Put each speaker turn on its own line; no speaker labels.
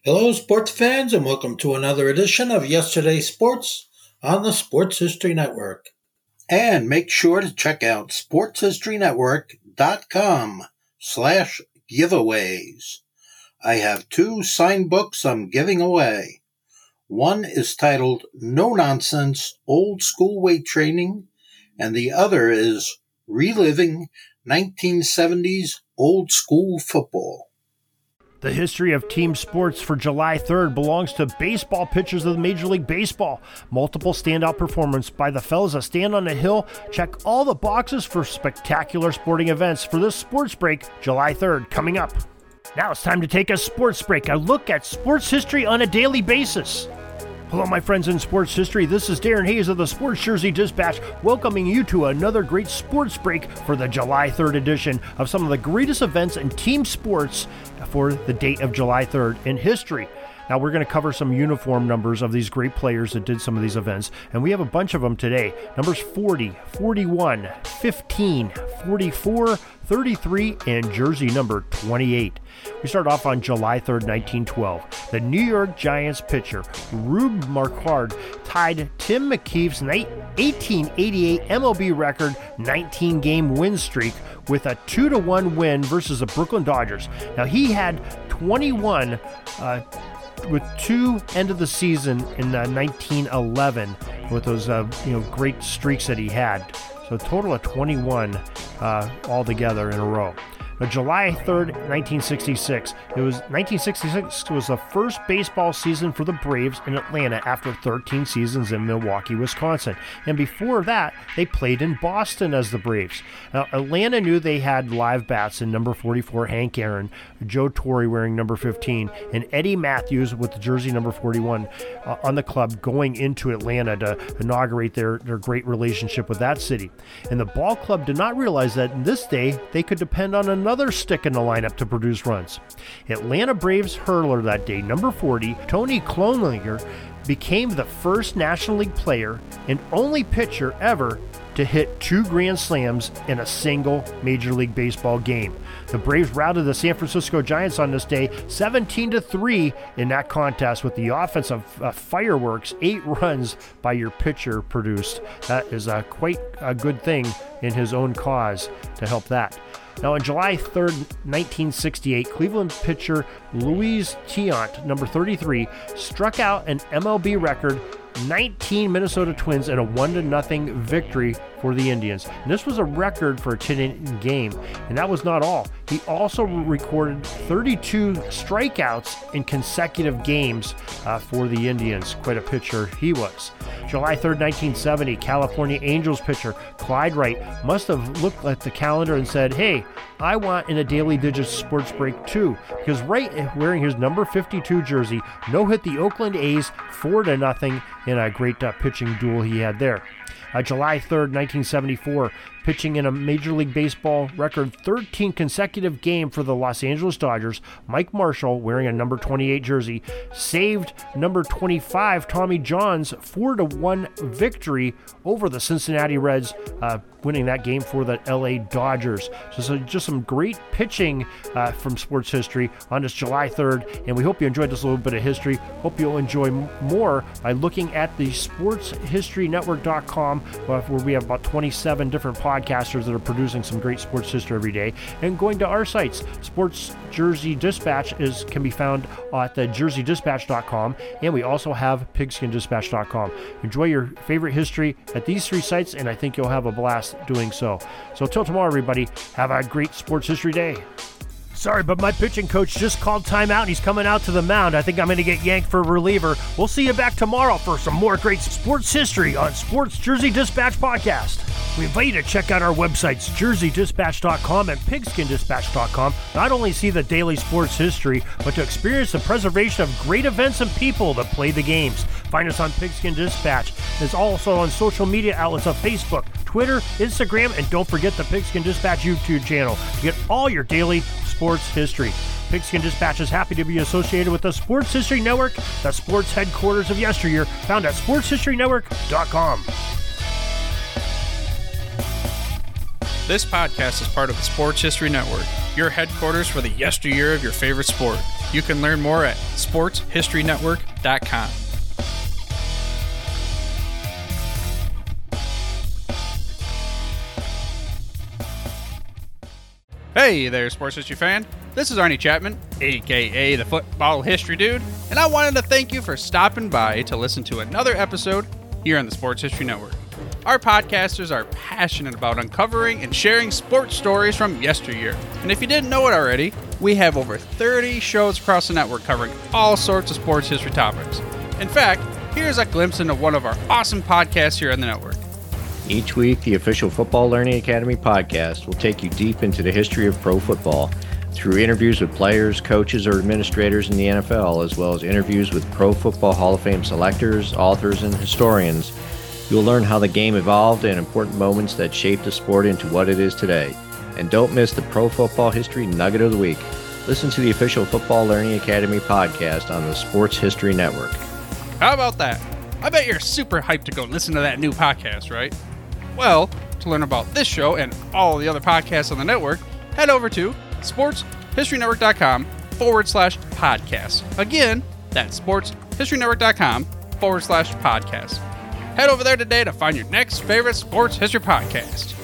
Hello, sports fans, and welcome to another edition of Yesterday's Sports on the Sports History Network. And make sure to check out sportshistorynetwork.com/giveaways. I have 2 signed books I'm giving away. One is titled No Nonsense Old School Weight Training, and the other is Reliving 1970s Old School Football.
The history of team sports for July 3rd belongs to baseball pitchers of the Major League Baseball. Multiple standout performance by the fellas that stand on the hill. Check all the boxes for spectacular sporting events for this sports break, July 3rd, coming up. Now it's time to take a sports break, a look at sports history on a daily basis. Hello, my friends in sports history. This is Darren Hayes of the Sports Jersey Dispatch, welcoming you to another great sports break for the July 3rd edition of some of the greatest events in team sports for the date of July 3rd in history. Now, we're going to cover some uniform numbers of these great players that did some of these events, and we have a bunch of them today. Numbers 40, 41, 15, 44, 33, and jersey number 28. We start off on July 3rd, 1912. The New York Giants pitcher, Rube Marquard, tied Tim McKeith's 1888 MLB record 19-game win streak with a 2-1 win versus the Brooklyn Dodgers. Now, he had 21 with 2 end of the season in 1911 with those great streaks that he had. So a total of 21 altogether in a row. Now, July 3rd, 1966. 1966 was the first baseball season for the Braves in Atlanta after 13 seasons in Milwaukee, Wisconsin. And before that, they played in Boston as the Braves. Now, Atlanta knew they had live bats in number 44, Hank Aaron, Joe Torre wearing number 15, and Eddie Matthews with the jersey number 41 on the club going into Atlanta to inaugurate their great relationship with that city. And the ball club did not realize that in this day, they could depend on another stick in the lineup to produce runs. Atlanta Braves hurler that day, number 40, Tony Clonlinger, became the first National League player and only pitcher ever to hit 2 grand slams in a single Major League Baseball game. The Braves routed the San Francisco Giants on this day 17-3 in that contest with the offense of fireworks. 8 runs by your pitcher produced. That is quite a good thing in his own cause to help that. Now, on July 3rd, 1968, Cleveland pitcher Luis Tiant, number 33, struck out an MLB record 19 Minnesota Twins in a 1-0 victory for the Indians. And this was a record for a 10-inning game, and that was not all. He also recorded 32 strikeouts in consecutive games for the Indians. Quite a pitcher he was. July 3rd, 1970, California Angels pitcher Clyde Wright must have looked at the calendar and said, "Hey, I want in a Daily Digits sports break too," because Wright, wearing his number 52 jersey, no-hit the Oakland A's 4-0 in a great pitching duel he had there. July 3rd, 1974, pitching in a Major League Baseball record 13 consecutive game for the Los Angeles Dodgers, Mike Marshall, wearing a number 28 jersey, saved number 25 Tommy John's 4-1 victory over the Cincinnati Reds, winning that game for the LA Dodgers. So just some great pitching from sports history on this July 3rd, and we hope you enjoyed this little bit of history. Hope you'll enjoy more by looking at the sportshistorynetwork.com, where we have about 27 different podcasters that are producing some great sports history every day, and going to our sites. Sports Jersey Dispatch can be found at the jerseydispatch.com, and we also have pigskindispatch.com. Enjoy your favorite history at these 3 sites, and I think you'll have a blast doing so. So till tomorrow, everybody, have a great sports history day. Sorry, but my pitching coach just called timeout and he's coming out to the mound. I think I'm going to get yanked for a reliever. We'll see you back tomorrow for some more great sports history on Sports Jersey Dispatch Podcast. We invite you to check out our websites, jerseydispatch.com and pigskindispatch.com. Not only see the daily sports history, but to experience the preservation of great events and people that play the games. Find us on Pigskin Dispatch. It's also on social media outlets of Facebook, Twitter, Instagram, and don't forget the Pigskin Dispatch YouTube channel to get all your daily sports history. Pigskin Dispatch is happy to be associated with the Sports History Network, the sports headquarters of yesteryear, found at sportshistorynetwork.com.
This podcast is part of the Sports History Network, your headquarters for the yesteryear of your favorite sport. You can learn more at sportshistorynetwork.com. Hey there, sports history fan. This is Arnie Chapman, aka the Football History Dude, and I wanted to thank you for stopping by to listen to another episode here on the Sports History Network. Our podcasters are passionate about uncovering and sharing sports stories from yesteryear. And if you didn't know it already, we have over 30 shows across the network covering all sorts of sports history topics. In fact, here's a glimpse into one of our awesome podcasts here on the network.
Each week, the official Football Learning Academy podcast will take you deep into the history of pro football through interviews with players, coaches, or administrators in the NFL, as well as interviews with Pro Football Hall of Fame selectors, authors, and historians. You'll learn how the game evolved and important moments that shaped the sport into what it is today. And don't miss the Pro Football History Nugget of the Week. Listen to the official Football Learning Academy podcast on the Sports History Network.
How about that? I bet you're super hyped to go listen to that new podcast, right? Well, to learn about this show and all the other podcasts on the network, head over to sportshistorynetwork.com/podcast. Again, that's sportshistorynetwork.com/podcast. Head over there today to find your next favorite sports history podcast.